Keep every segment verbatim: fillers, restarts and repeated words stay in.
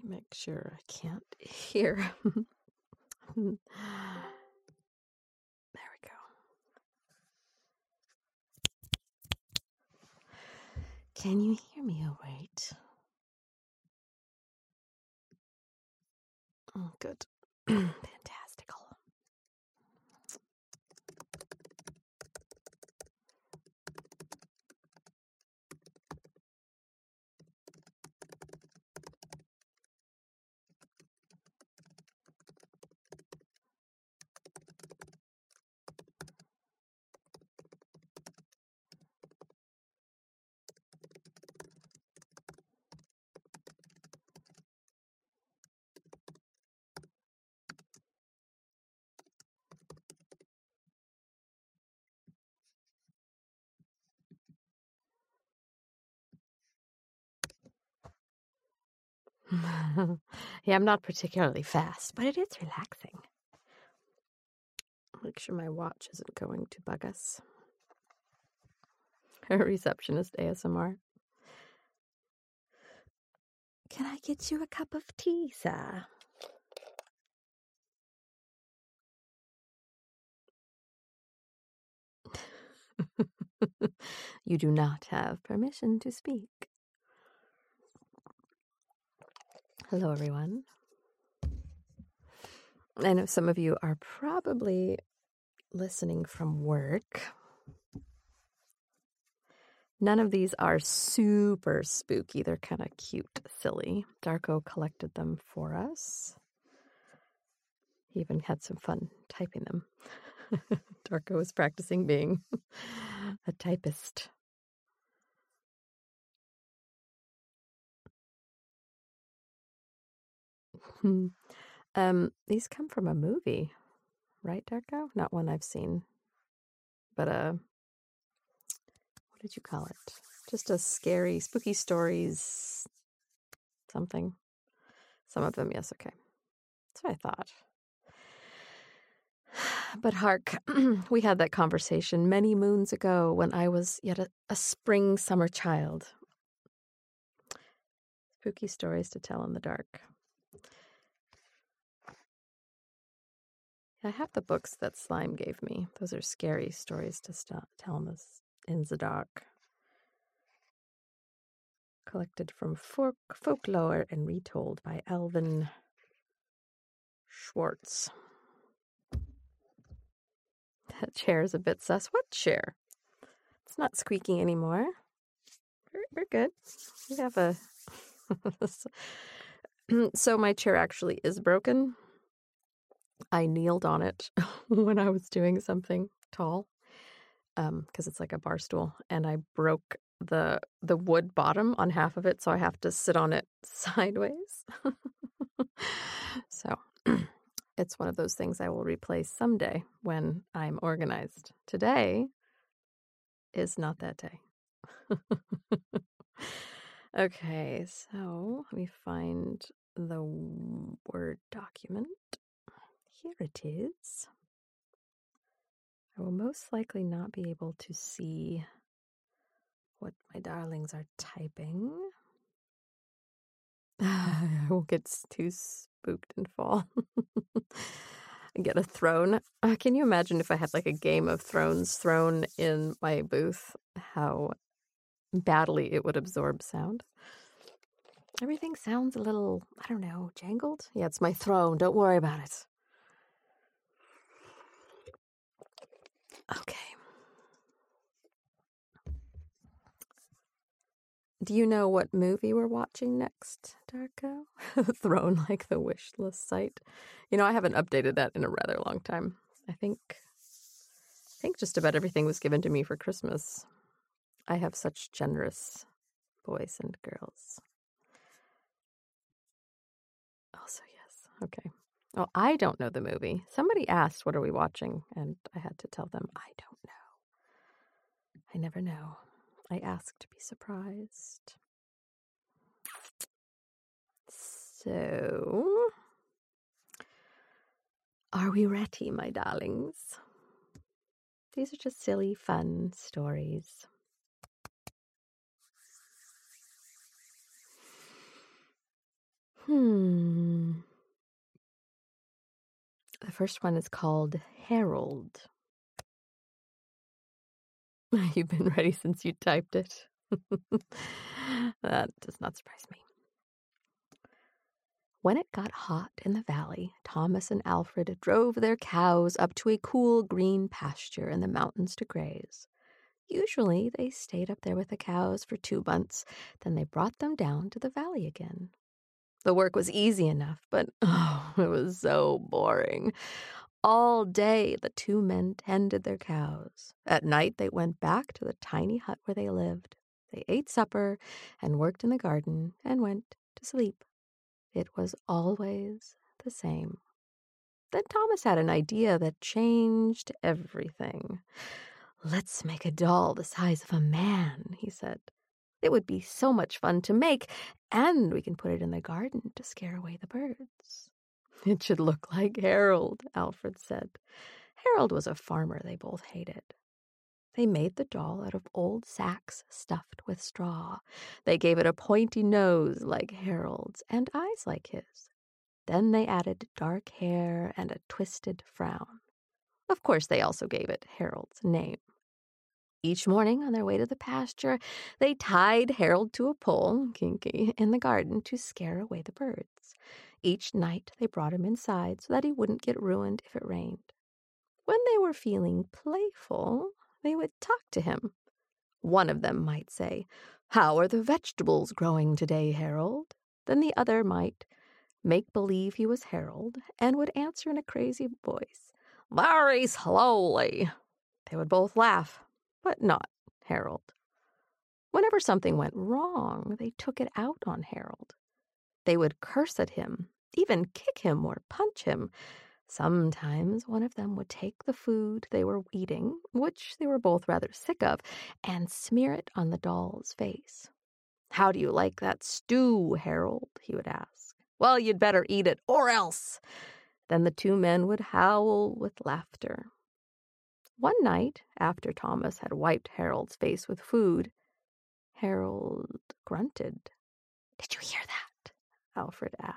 Make sure I can't hear. There we go. Can you hear me all right? Oh, good. Fantastical. Yeah, I'm not particularly fast, but it is relaxing. Make sure my watch isn't going to bug us. A receptionist A S M R. Can I get you a cup of tea, sir? You do not have permission to speak. Hello, everyone. I know some of you are probably listening from work. None of these are super spooky. They're kind of cute, silly. Darko collected them for us. He even had some fun typing them. Darko was practicing being a typist. um, these come from a movie, right, Darko? Not one I've seen, but a, what did you call it? Just a scary, spooky stories, something. Some of them, yes, okay. That's what I thought. But hark, we had that conversation many moons ago when I was yet a, a spring summer child. Spooky stories to tell in the dark. I have the books that Slime gave me. Those are scary stories to st- tell in the, in the dark. Collected from folk, folklore and retold by Alvin Schwartz. That chair is a bit sus. What chair? It's not squeaking anymore. We're, we're good. We have a... So my chair actually is broken. I kneeled on it when I was doing something tall, um, because it's like a bar stool, and I broke the the wood bottom on half of it, so I have to sit on it sideways. So it's one of those things I will replace someday when I'm organized. Today is not that day. Okay, so let me find the Word document. Here it is. I will most likely not be able to see what my darlings are typing. I won't get too spooked and fall. And get a throne. Uh, can you imagine if I had like a Game of Thrones throne in my booth? How badly it would absorb sound. Everything sounds a little, I don't know, jangled? Yeah, it's my throne. Don't worry about it. Okay. Do you know what movie we're watching next, Darko? Throne like the wish list site. You know, I haven't updated that in a rather long time. I think I think just about everything was given to me for Christmas. I have such generous boys and girls. Also, yes. Okay. Oh, I don't know the movie. Somebody asked, what are we watching? And I had to tell them, I don't know. I never know. I ask to be surprised. So, are we ready, my darlings? These are just silly, fun stories. Hmm. The first one is called Harold. You've been ready since you typed it. That does not surprise me. When it got hot in the valley, Thomas and Alfred drove their cows up to a cool green pasture in the mountains to graze. Usually, they stayed up there with the cows for two months, then they brought them down to the valley again. The work was easy enough, but oh, it was so boring. All day, the two men tended their cows. At night, they went back to the tiny hut where they lived. They ate supper and worked in the garden and went to sleep. It was always the same. Then Thomas had an idea that changed everything. "Let's make a doll the size of a man," he said. "It would be so much fun to make, and we can put it in the garden to scare away the birds." "It should look like Harold," Alfred said. Harold was a farmer they both hated. They made the doll out of old sacks stuffed with straw. They gave it a pointy nose like Harold's and eyes like his. Then they added dark hair and a twisted frown. Of course, they also gave it Harold's name. Each morning on their way to the pasture, they tied Harold to a pole, Kinky, in the garden to scare away the birds. Each night they brought him inside so that he wouldn't get ruined if it rained. When they were feeling playful, they would talk to him. One of them might say, "How are the vegetables growing today, Harold?" Then the other might make believe he was Harold and would answer in a crazy voice, "Very slowly." They would both laugh, but not Harold. Whenever something went wrong, they took it out on Harold. They would curse at him, even kick him or punch him. Sometimes one of them would take the food they were eating, which they were both rather sick of, and smear it on the doll's face. "How do you like that stew, Harold?" he would ask. "Well, you'd better eat it, or else." Then the two men would howl with laughter. One night, after Thomas had wiped Harold's face with food, Harold grunted. "Did you hear that?" Alfred asked.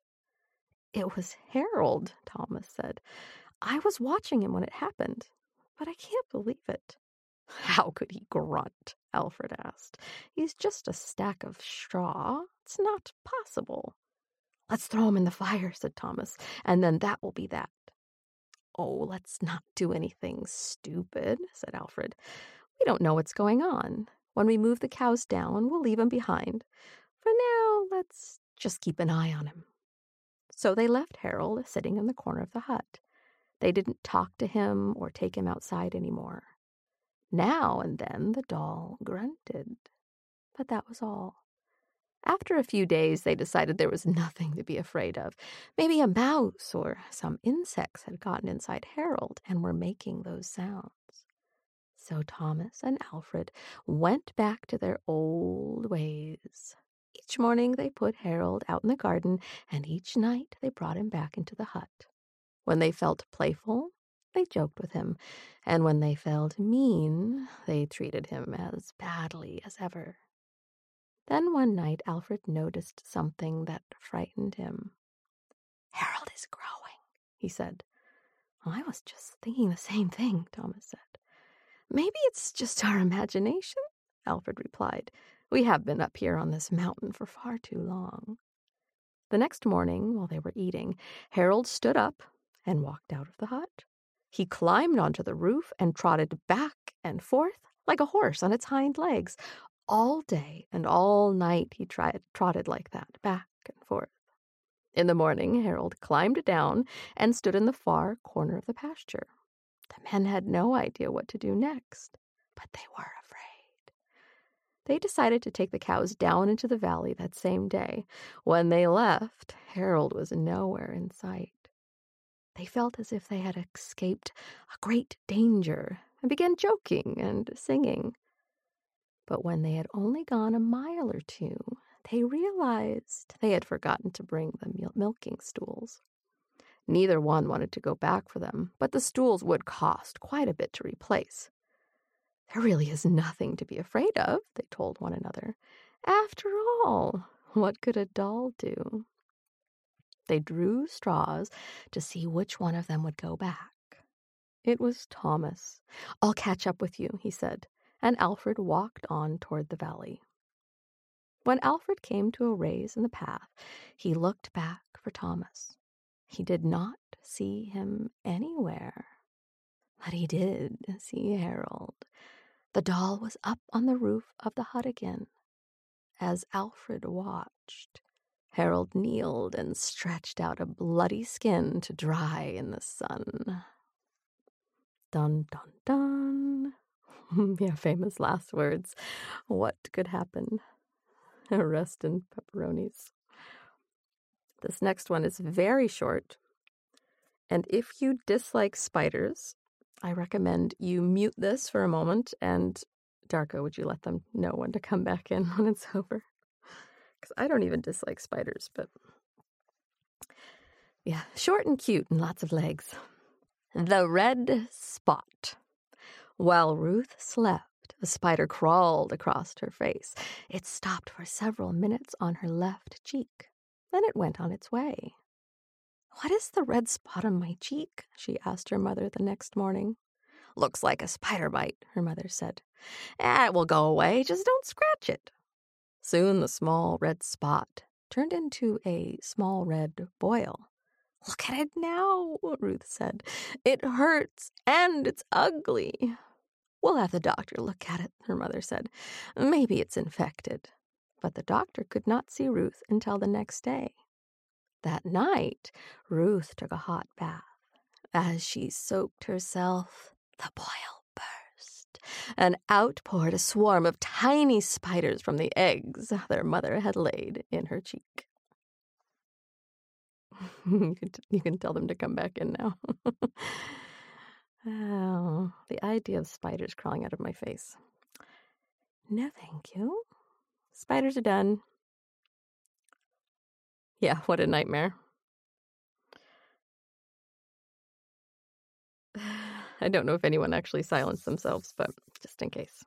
"It was Harold," Thomas said. "I was watching him when it happened, but I can't believe it." "How could he grunt?" Alfred asked. "He's just a stack of straw. It's not possible." "Let's throw him in the fire," said Thomas, "and then that will be that." "Oh, let's not do anything stupid," said Alfred. "We don't know what's going on. When we move the cows down, we'll leave him behind. For now, let's just keep an eye on him." So they left Harold sitting in the corner of the hut. They didn't talk to him or take him outside anymore. Now and then the doll grunted, but that was all. After a few days, they decided there was nothing to be afraid of. Maybe a mouse or some insects had gotten inside Harold and were making those sounds. So Thomas and Alfred went back to their old ways. Each morning they put Harold out in the garden, and each night they brought him back into the hut. When they felt playful, they joked with him, and when they felt mean, they treated him as badly as ever. Then one night Alfred noticed something that frightened him. "Harold is growing," he said. "I was just thinking the same thing," Thomas said. "Maybe it's just our imagination," Alfred replied. "We have been up here on this mountain for far too long." The next morning, while they were eating, Harold stood up and walked out of the hut. He climbed onto the roof and trotted back and forth like a horse on its hind legs. All day and all night he tried, trotted like that, back and forth. In the morning, Harold climbed down and stood in the far corner of the pasture. The men had no idea what to do next, but they were afraid. They decided to take the cows down into the valley that same day. When they left, Harold was nowhere in sight. They felt as if they had escaped a great danger and began joking and singing. But when they had only gone a mile or two, they realized they had forgotten to bring the milking stools. Neither one wanted to go back for them, but the stools would cost quite a bit to replace. "There really is nothing to be afraid of," they told one another. "After all, what could a doll do?" They drew straws to see which one of them would go back. It was Thomas. "I'll catch up with you," he said, and Alfred walked on toward the valley. When Alfred came to a raise in the path, he looked back for Thomas. He did not see him anywhere. But he did see Harold. The doll was up on the roof of the hut again. As Alfred watched, Harold kneeled and stretched out a bloody skin to dry in the sun. Dun, dun, dun. Yeah, famous last words. What could happen? Arrest and pepperonis. This next one is very short. And if you dislike spiders, I recommend you mute this for a moment. And Darko, would you let them know when to come back in when it's over? Because I don't even dislike spiders, but yeah, short and cute and lots of legs. The red spot. While Ruth slept, a spider crawled across her face. It stopped for several minutes on her left cheek. Then it went on its way. "What is the red spot on my cheek?" she asked her mother the next morning. "Looks like a spider bite," her mother said. "Eh, it will go away, just don't scratch it." Soon the small red spot turned into a small red boil. "Look at it now," Ruth said. "It hurts and it's ugly." "We'll have the doctor look at it," her mother said. "Maybe it's infected." But the doctor could not see Ruth until the next day. That night, Ruth took a hot bath. As she soaked herself, the boil burst, and out poured a swarm of tiny spiders from the eggs their mother had laid in her cheek. you, can t- you can tell them to come back in now. Oh, the idea of spiders crawling out of my face. No, thank you. Spiders are done. Yeah, what a nightmare. I don't know if anyone actually silenced themselves, but just in case.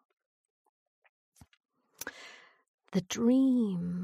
The dream.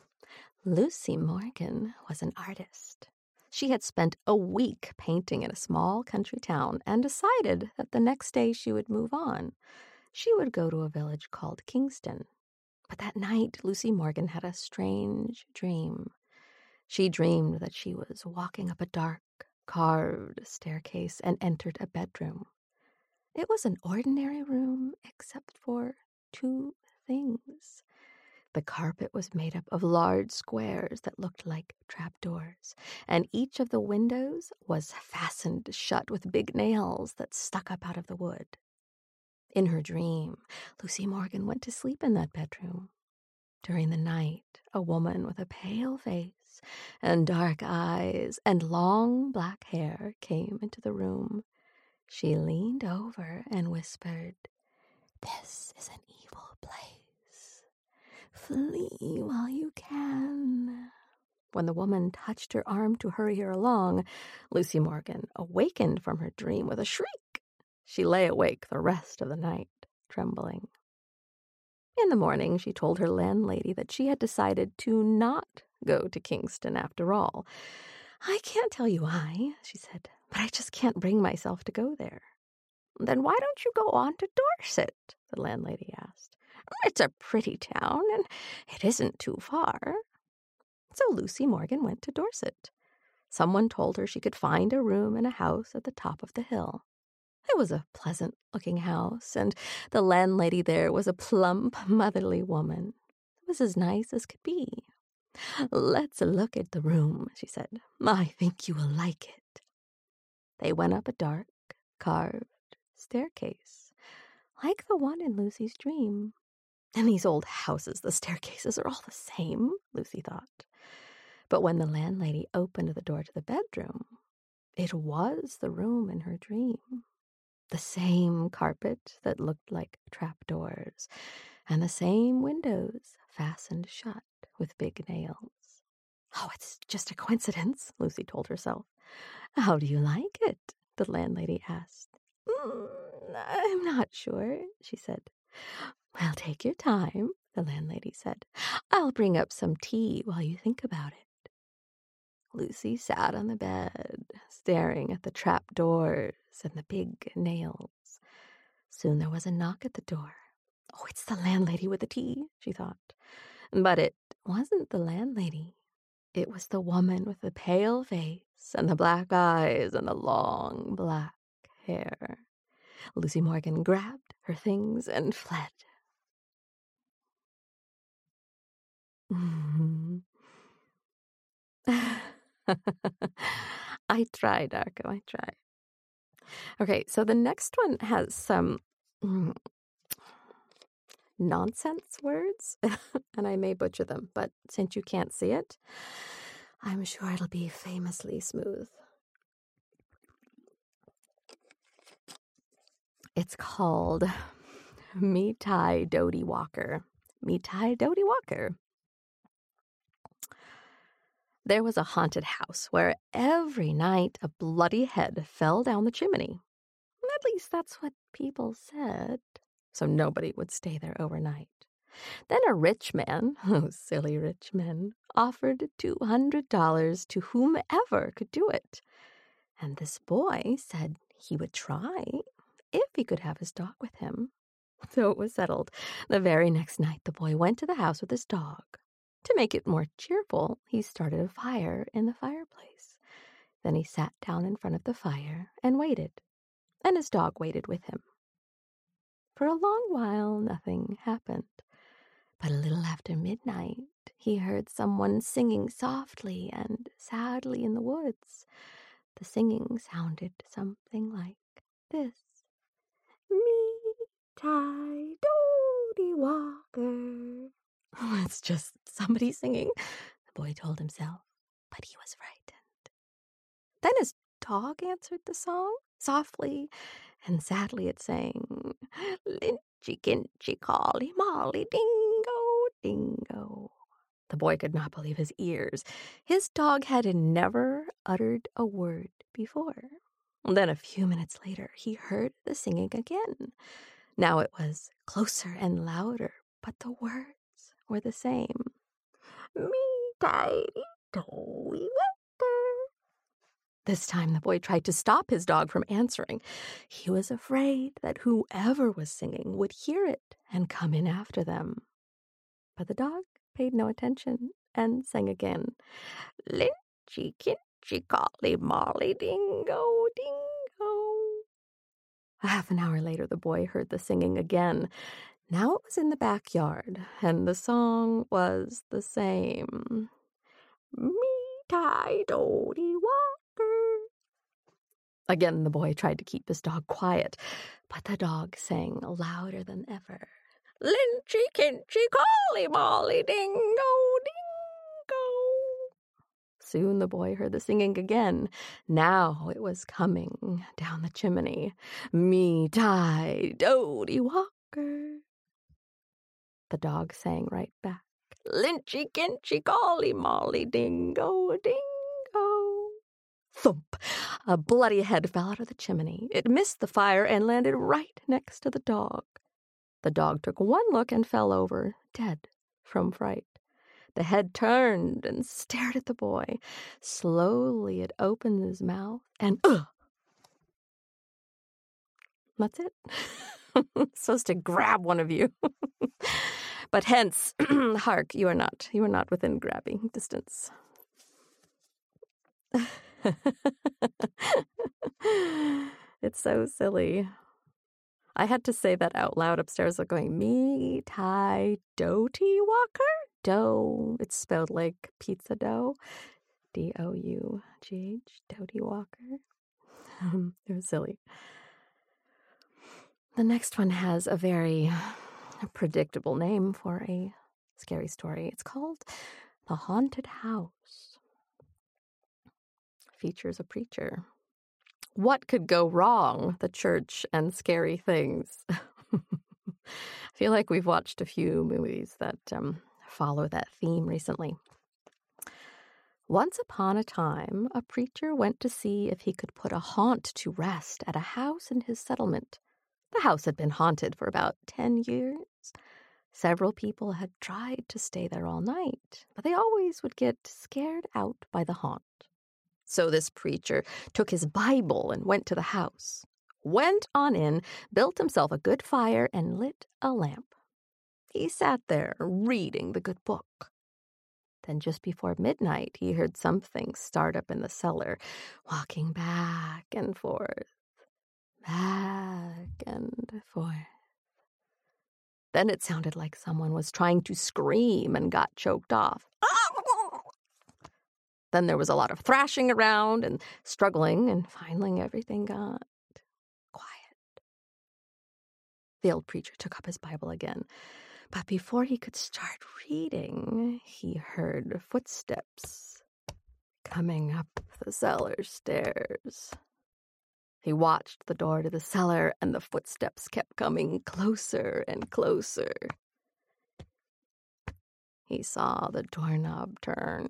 Lucy Morgan was an artist. She had spent a week painting in a small country town and decided that the next day she would move on. She would go to a village called Kingston. But that night, Lucy Morgan had a strange dream. She dreamed that she was walking up a dark, carved staircase and entered a bedroom. It was an ordinary room except for two things. The carpet was made up of large squares that looked like trapdoors, and each of the windows was fastened shut with big nails that stuck up out of the wood. In her dream, Lucy Morgan went to sleep in that bedroom. During the night, a woman with a pale face and dark eyes and long black hair came into the room. She leaned over and whispered, "This is an evil place. Flee while you can." When the woman touched her arm to hurry her along, Lucy Morgan awakened from her dream with a shriek. She lay awake the rest of the night, trembling. In the morning, she told her landlady that she had decided to not go to Kingston after all. "I can't tell you why," she said, "but I just can't bring myself to go there." "Then why don't you go on to Dorset?" the landlady asked. "It's a pretty town, and it isn't too far." So Lucy Morgan went to Dorset. Someone told her she could find a room in a house at the top of the hill. It was a pleasant-looking house, and the landlady there was a plump, motherly woman. It was as nice as could be. "Let's look at the room," she said. "I think you will like it." They went up a dark, carved staircase, like the one in Lucy's dream. In these old houses, the staircases are all the same, Lucy thought. But when the landlady opened the door to the bedroom, it was the room in her dream. The same carpet that looked like trapdoors, and the same windows fastened shut with big nails. "Oh, it's just a coincidence," Lucy told herself. "How do you like it?" the landlady asked. Mm, "I'm not sure," she said. "Well, take your time," the landlady said. "I'll bring up some tea while you think about it." Lucy sat on the bed, staring at the trap doors and the big nails. Soon there was a knock at the door. Oh, it's the landlady with the tea, she thought. But it wasn't the landlady. It was the woman with the pale face and the black eyes and the long black hair. Lucy Morgan grabbed her things and fled. I tried, Arco, I tried. Okay, so the next one has some mm, nonsense words, and I may butcher them, but since you can't see it, I'm sure it'll be famously smooth. It's called Meetai Dodie Walker. Meetai Dodie Walker. There was a haunted house where every night a bloody head fell down the chimney. At least that's what people said. So nobody would stay there overnight. Then a rich man, oh silly rich men, offered two hundred dollars to whomever could do it. And this boy said he would try if he could have his dog with him. So it was settled. The very next night the boy went to the house with his dog. To make it more cheerful, he started a fire in the fireplace. Then he sat down in front of the fire and waited, and his dog waited with him. For a long while, nothing happened. But a little after midnight, he heard someone singing softly and sadly in the woods. The singing sounded something like this. Me-tie Dodie Walker. Oh, it's just somebody singing, the boy told himself, but he was frightened. Then his dog answered the song, softly and sadly it sang, Lynchy, Kinchy, Collie, Molly, Dingo, Dingo. The boy could not believe his ears. His dog had never uttered a word before. Then a few minutes later, he heard the singing again. Now it was closer and louder, but the words were the same. Me-tie Dodie Walker. This time the boy tried to stop his dog from answering. He was afraid that whoever was singing would hear it and come in after them. But the dog paid no attention and sang again. Lynchy, Kinchy, Collie, Molly, Dingo, Dingo. A half an hour later, the boy heard the singing again. Now it was in the backyard, and the song was the same. Me-tie Dodie Walker. Again, the boy tried to keep his dog quiet, but the dog sang louder than ever. Lynchy, Kinchy, Collie, Molly, Dingo, Dingo. Soon the boy heard the singing again. Now it was coming down the chimney. Me-tie Dodie Walker. The dog sang right back. Lynchy, Kinchy, Collie, Molly, Dingo, Dingo. Thump! A bloody head fell out of the chimney. It missed the fire and landed right next to the dog. The dog took one look and fell over, dead from fright. The head turned and stared at the boy. Slowly it opened his mouth and ugh! That's it. I'm supposed to grab one of you. But hence, hark, you are not. You are not within grabbing distance. It's so silly. I had to say that out loud upstairs, like going, Me-tie Dodie Walker? Dough. It's spelled like pizza dough. D O U G H. Dodie Walker. Um, it was silly. The next one has a very predictable name for a scary story. It's called The Haunted House. Features a preacher. What could go wrong? The church and scary things. I feel like we've watched a few movies that um, follow that theme recently. Once upon a time, a preacher went to see if he could put a haunt to rest at a house in his settlement. The house had been haunted for about ten years. Several people had tried to stay there all night, but they always would get scared out by the haunt. So this preacher took his Bible and went to the house, went on in, built himself a good fire, and lit a lamp. He sat there reading the good book. Then just before midnight, he heard something start up in the cellar, walking back and forth, back and forth. Then it sounded like someone was trying to scream and got choked off. Then there was a lot of thrashing around and struggling, and finally everything got quiet. The old preacher took up his Bible again, but before he could start reading, he heard footsteps coming up the cellar stairs. He watched the door to the cellar, and the footsteps kept coming closer and closer. He saw the doorknob turn.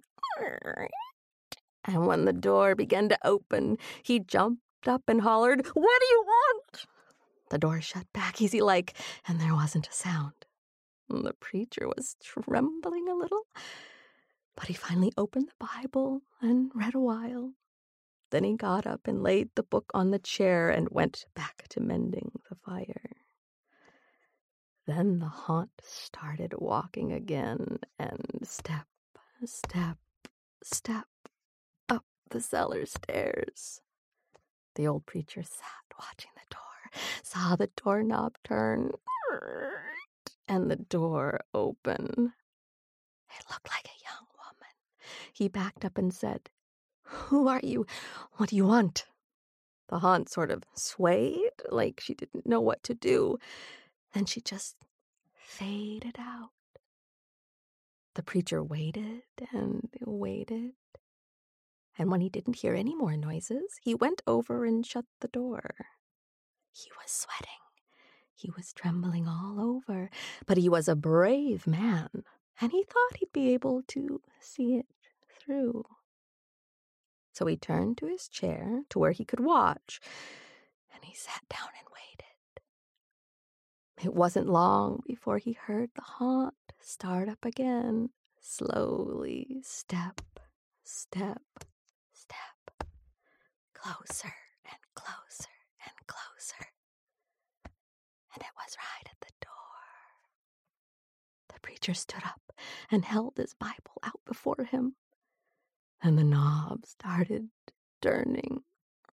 And when the door began to open, he jumped up and hollered, "What do you want?" The door shut back easy-like, and there wasn't a sound. The preacher was trembling a little, but he finally opened the Bible and read a while. Then he got up and laid the book on the chair and went back to mending the fire. Then the haunt started walking again, and step, step, step up the cellar stairs. The old preacher sat watching the door, saw the doorknob turn, and the door open. It looked like a young woman. He backed up and said, "Who are you? What do you want?" The haunt sort of swayed, like she didn't know what to do. Then she just faded out. The preacher waited and waited. And when he didn't hear any more noises, he went over and shut the door. He was sweating. He was trembling all over, but he was a brave man, and he thought he'd be able to see it through. So he turned to his chair to where he could watch, and he sat down and waited. It wasn't long before he heard the haunt start up again, slowly, step, step, step, closer and closer and closer. And it was right at the door. The preacher stood up and held his Bible out before him, and the knob started turning,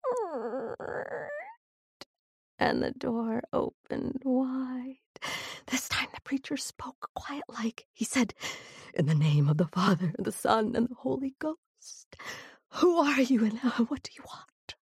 and the door opened wide. This time the preacher spoke quiet-like. He said, "In the name of the Father, and the Son, and the Holy Ghost, who are you, and what do you want?"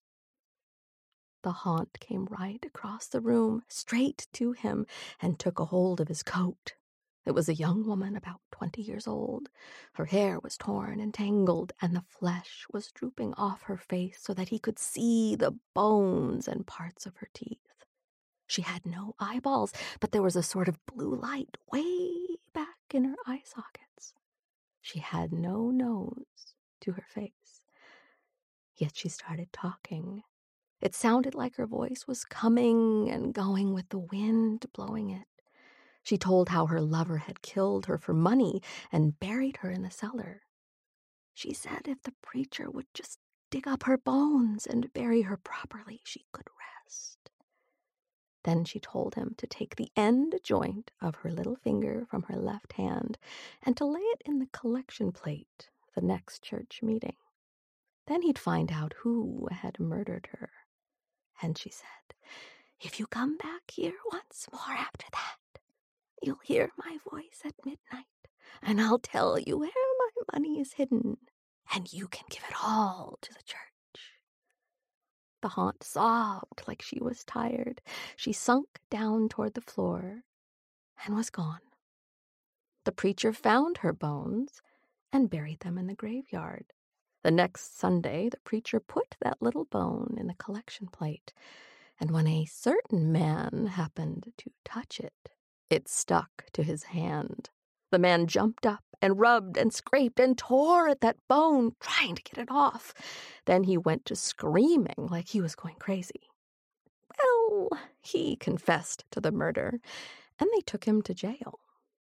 The haunt came right across the room, straight to him, and took a hold of his coat. It was a young woman about twenty years old. Her hair was torn and tangled, and the flesh was drooping off her face so that he could see the bones and parts of her teeth. She had no eyeballs, but there was a sort of blue light way back in her eye sockets. She had no nose to her face. Yet she started talking. It sounded like her voice was coming and going with the wind blowing it. She told how her lover had killed her for money and buried her in the cellar. She said if the preacher would just dig up her bones and bury her properly, she could rest. Then she told him to take the end joint of her little finger from her left hand and to lay it in the collection plate the next church meeting. Then he'd find out who had murdered her. And she said, "If you come back here once more after that, you'll hear my voice at midnight, and I'll tell you where my money is hidden, and you can give it all to the church." The haunt sobbed like she was tired. She sunk down toward the floor and was gone. The preacher found her bones and buried them in the graveyard. The next Sunday, the preacher put that little bone in the collection plate, and when a certain man happened to touch it, it stuck to his hand. The man jumped up and rubbed and scraped and tore at that bone, trying to get it off. Then he went to screaming like he was going crazy. Well, he confessed to the murder, and they took him to jail.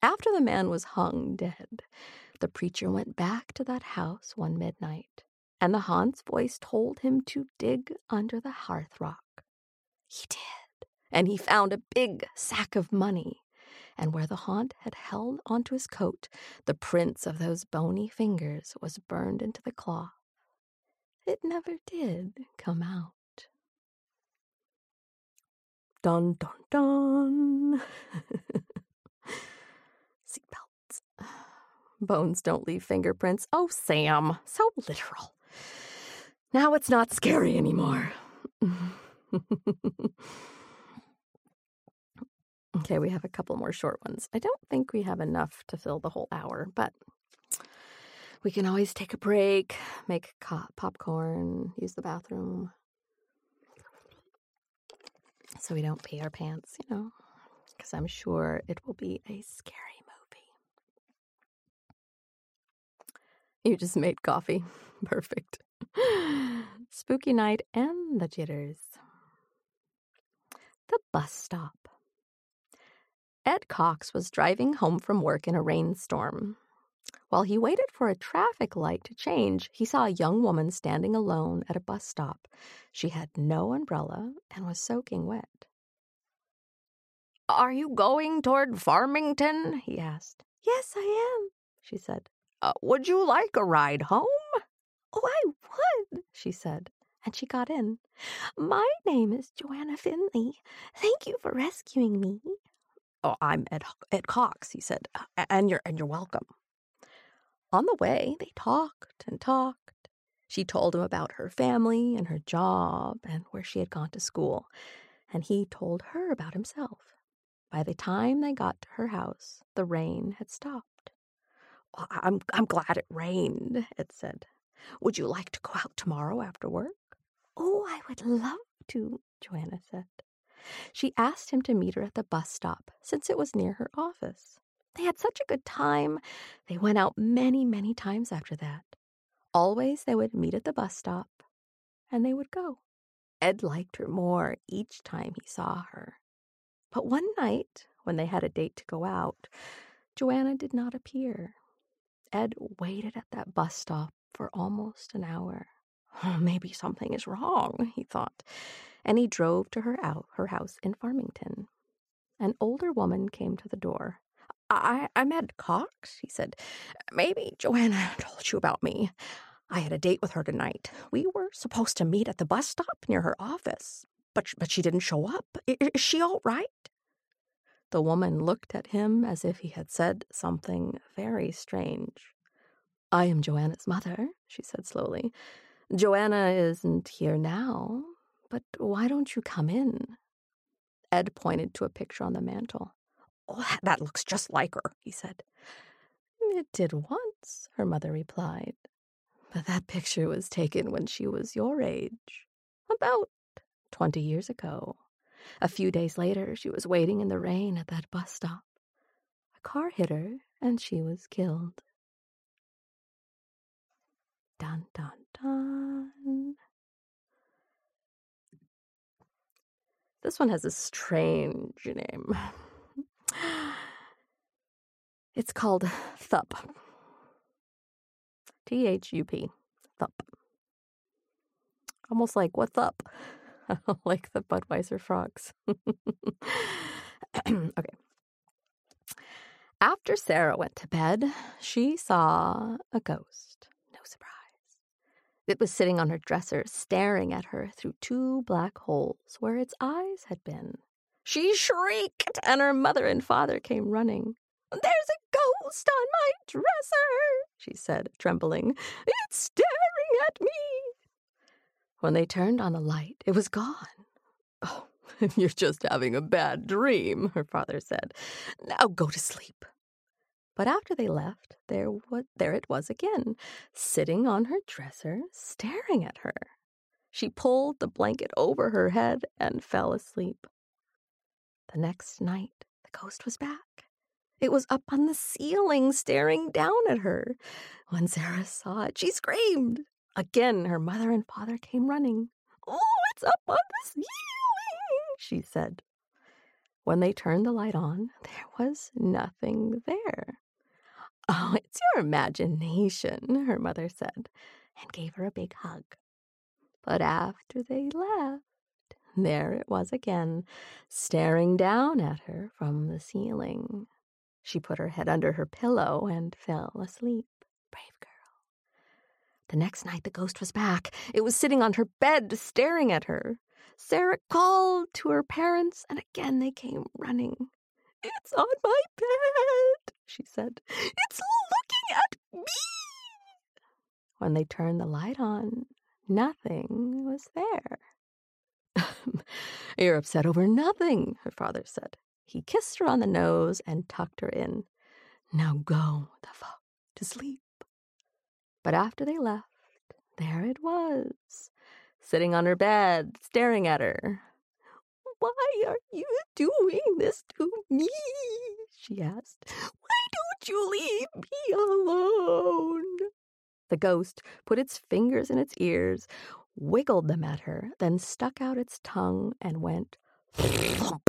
After the man was hung dead, the preacher went back to that house one midnight, and the haunt's voice told him to dig under the hearthrug. He did, and he found a big sack of money, and where the haunt had held onto his coat, the prints of those bony fingers was burned into the cloth. It never did come out. Dun, dun, dun. Seatbelts. Bones don't leave fingerprints. Oh, Sam, so literal. Now it's not scary anymore. Okay, we have a couple more short ones. I don't think we have enough to fill the whole hour, but we can always take a break, make co- popcorn, use the bathroom, so we don't pee our pants, you know, because I'm sure it will be a scary movie. You just made coffee. Perfect. Spooky night and the jitters. The bus stop. Ed Cox was driving home from work in a rainstorm. While he waited for a traffic light to change, he saw a young woman standing alone at a bus stop. She had no umbrella and was soaking wet. "Are you going toward Farmington?" he asked. "Yes, I am," she said. Uh, "would you like a ride home?" "Oh, I would," she said, and she got in. "My name is Joanna Finley. Thank you for rescuing me." "Oh, I'm Ed, Ed Cox," he said, and you're, and you're welcome. On the way, they talked and talked. She told him about her family and her job and where she had gone to school, and he told her about himself. By the time they got to her house, the rain had stopped. "Well, I'm, I'm glad it rained," Ed said. "Would you like to go out tomorrow after work?" "Oh, I would love to," Joanna said. She asked him to meet her at the bus stop, since it was near her office. They had such a good time. They went out many, many times after that. Always they would meet at the bus stop, and they would go. Ed liked her more each time he saw her. But one night, when they had a date to go out, Joanna did not appear. Ed waited at that bus stop for almost an hour. Oh, maybe something is wrong, he thought, and he drove to her out her house in Farmington. An older woman came to the door. I, I'm Ed Cox, he said. "Maybe Joanna told you about me. I had a date with her tonight. We were supposed to meet at the bus stop near her office, but, but she didn't show up. Is she all right?" The woman looked at him as if he had said something very strange. "I am Joanna's mother," she said slowly. "Joanna isn't here now, but why don't you come in?" Ed pointed to a picture on the mantel. "Oh, that looks just like her," he said. "It did once," her mother replied. "But that picture was taken when she was your age, about twenty years ago. A few days later, she was waiting in the rain at that bus stop. A car hit her, and she was killed." Dun, dun, dun. This one has a strange name. It's called Thup. T H U P. Thup. Almost like, what's up? Like the Budweiser frogs. Okay. After Sarah went to bed, she saw a ghost. No surprise. It was sitting on her dresser, staring at her through two black holes where its eyes had been. She shrieked, and her mother and father came running. "There's a ghost on my dresser," she said, trembling. "It's staring at me." When they turned on the light, it was gone. "Oh, you're just having a bad dream," her father said. "Now go to sleep." But after they left, there was, there it was again, sitting on her dresser, staring at her. She pulled the blanket over her head and fell asleep. The next night, the ghost was back. It was up on the ceiling, staring down at her. When Sarah saw it, she screamed. Again, her mother and father came running. "Oh, it's up on the ceiling," she said. When they turned the light on, there was nothing there. "Oh, it's your imagination," her mother said, and gave her a big hug. But after they left, there it was again, staring down at her from the ceiling. She put her head under her pillow and fell asleep. Brave girl. The next night the ghost was back. It was sitting on her bed, staring at her. Sarah called to her parents, and again they came running. "It's on my bed," she said. "It's looking at me." When they turned the light on, nothing was there. "You're upset over nothing," her father said. He kissed her on the nose and tucked her in. "Now go the fuck to sleep." But after they left, there it was, sitting on her bed, staring at her. "Why are you doing this to me?" she asked. "Why don't you leave me alone?" The ghost put its fingers in its ears, wiggled them at her, then stuck out its tongue and went thump.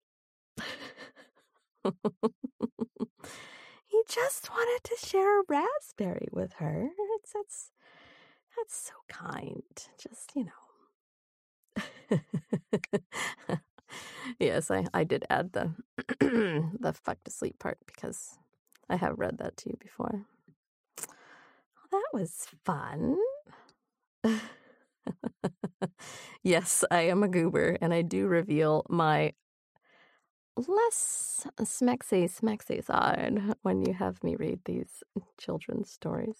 He just wanted to share a raspberry with her. It's, that's, that's so kind. Just, you know. Yes, I, I did add the the fuck to sleep part because I have read that to you before. Well, that was fun. Yes, I am a goober, and I do reveal my less smexy, smexy side when you have me read these children's stories.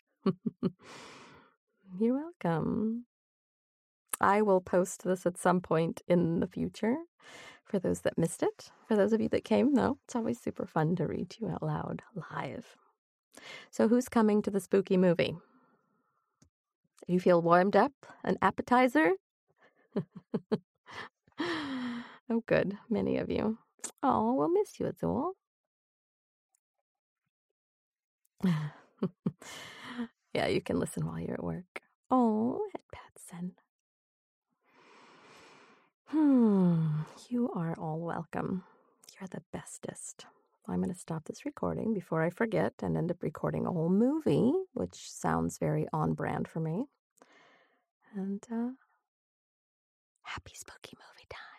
You're welcome. I will post this at some point in the future for those that missed it. For those of you that came, though, it's always super fun to read to you out loud live. So who's coming to the spooky movie? You feel warmed up? An appetizer? Oh, good. Many of you. Oh, we'll miss you, Azul. Yeah, you can listen while you're at work. Oh, Ed Patson. Hmm, you are all welcome. You're the bestest. I'm going to stop this recording before I forget and end up recording a whole movie, which sounds very on brand for me. And uh, happy spooky movie time.